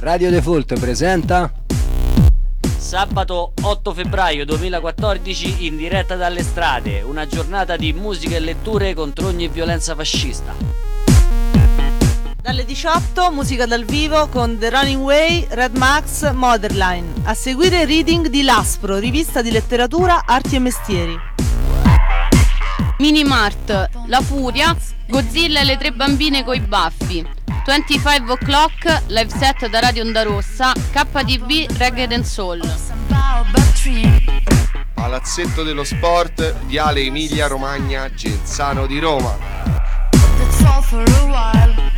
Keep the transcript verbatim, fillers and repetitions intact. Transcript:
Radio Default presenta sabato otto febbraio duemilaquattordici in diretta dalle strade, una giornata di musica e letture contro ogni violenza fascista. Dalle diciotto musica dal vivo con The Running Way, Red Max, Motherline. A seguire reading di L'Aspro, rivista di letteratura, arti e mestieri. Minimart, La Furia, Godzilla e le tre bambine coi baffi. venticinque o'clock, live set da Radio Onda Rossa, K T V Reggae and Soul. Palazzetto dello Sport, Viale Emilia Romagna, Genzano di Roma.